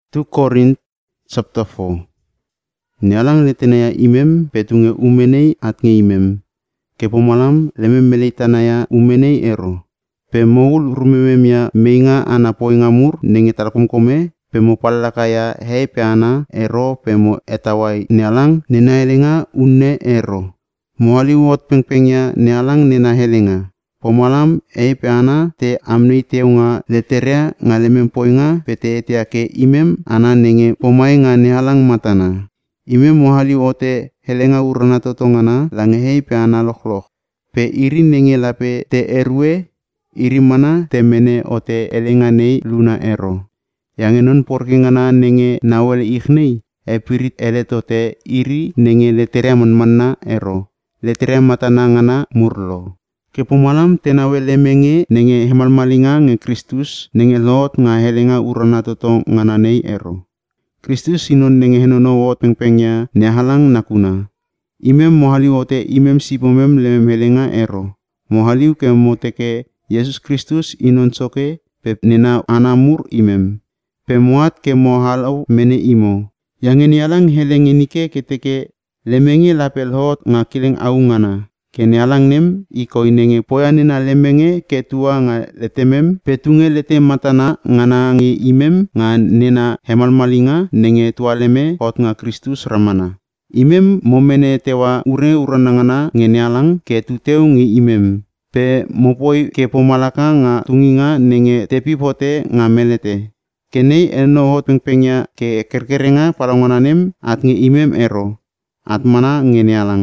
2 Korint chapter 4. Nialang letenaya imem petunge umenei atnge imem. Kepo malam leme melitanaya umenei ero. Pe mogul rumememia meinga ana poingamur nenge talkomkome pe mo pallakaya hei pe ana ero pe mo etawai nialang nena helenga unne ero. Mohali wot pengpengya nialang nena helenga. Pomalam pe ana te amnei teunga leterea nga lemem poinga pete etiake imem ana nenge pomai nga nialang matana. Imem mohali wote helenga urana totongana lange hei pe ana lokhlok. Pe iri nenge lape te erue iri mana te mene ote elenga nei luna ero. Yang enon porkingana nenge nawele ikhnei pirit eletote iri nenge leterea manmanna ero. Leterea matana ngana murlo. Kepomalam tenawe lemenge nenge hemalmalinga nge Kristus nenge lot nga helenga urana totong ngana nei ero. Kristus sinon nenge henono wot pengpengnya nehalang nakuna. Imem mohali wote imem sipomem lemem helenga ero. Mohaliu ke moteke Yesus Kristus inon soke pe nena anamur imem. Pe muat ke mohalau mene imo. Yang nialang helenge nike keteke lemenge lapel hot nga kileng aungana. Kene alang nem iko inenge poyanina lemenge ketua nga letemem petunge lete matana ngana ngi imem nga nena hemalmalinga nenge tualeme hot nga Kristus ramana. Imem momene tewa ure uranangana ngene alang ke tuteu ngi imem. Pe mopoi ke pomalaka nga tunginga nenge tepi pote nga melete. Kenei eno hot pengpengya ke kerkerenga palangananem at ngi imem ero. At mana ngene alang.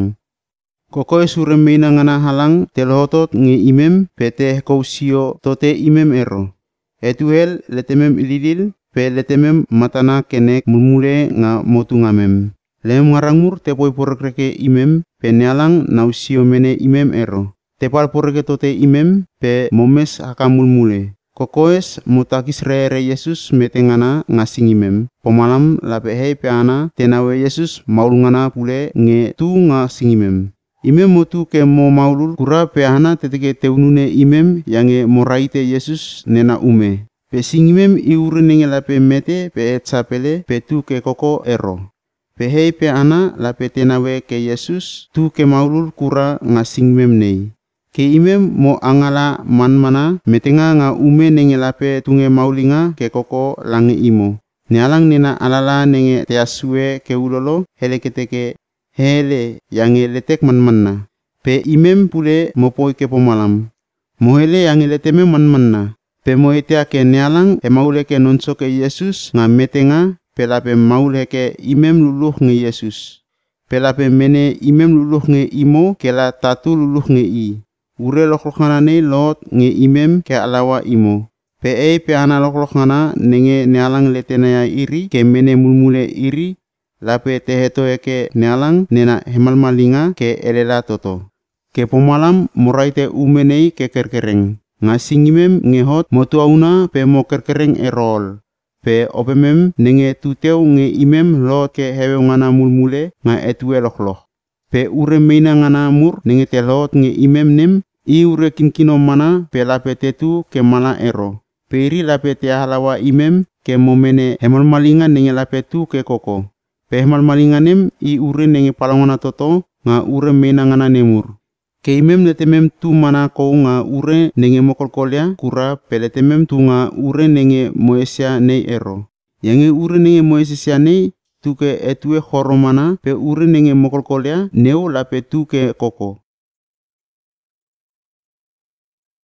Kokoe sure meina ngana halang telohotot ngi imem pete kousio tote imem ero. Etuhel letemem ililil pe letemem matana kenek mulmule nga motungamem. Lem ngarangur tepoi porekreke imem pe nealang nausio mene imem ero. Tepal poreke tote imem pe momes haka mulmule. Kokoes mutakis re Yesus metengana ngasing imem. Pomalam lape hei pe ana tenawe Yesus maulungana pule nge tu ngasing imem. Imem motu ke mo maulul kura pe hana teteke teunune imem yange moraite Yesus nena ume. Pe sing imem iure nenge lape mete pe etsapele pe tu ke koko ero. Pe hei pe ana lape tenawe ke Yesus tu ke maulul kura ngasing imem nei. Ke imem mo angala manmana metenga nga ume nenge lape tunge maulinga ke koko lange imo. Nialang nena alala nenge teasue ke ulolo hele keteke hele yange letek manmanna. Pe imem pule mopoi ke pomalam. Mohele yange leteme manmanna. Pe moetea ke nialang maule ke nonso ke Yesus nga metenga pe lape maule ke imem luluh nge Yesus. Pe lape mene imem luluh nge imo ke la tatu luluh nge i. Ure loklokhana nei lot nge imem ke alawa imo. Pe pe ana loklokhana nenge nialang letenaya iri ke mene mulmule iri. Lape teheto eke nealang nena hemalmalinga ke elela toto. Ke pomalam moraite umenei ke kerkereng. Ngasing imem ngehot motuauna pe mo kerkereng erol. Pe opemem nenge tuteu nge imem lot ke hewe ngana mulmule nga etue lokloh. Pe ure meina ngana mur nenge telot nge imem nem i ure kinkino mana pe lape tetu ke mala ero. Pe iri lape te halawa imem ke momene hemalmalinga nenge lape tu ke koko. Pe hemalmalinganem i ure nenge palangona toto nga ure meina ngana nemur. Ke imem letemem tu mana kou nga ure nenge mokolkolya kura pe letemem tu nga ure nenge moesia nei ero. Yange ure nenge moesia nei tu ke etue horomana pe ure nenge mokolkolya neu lape tu ke koko.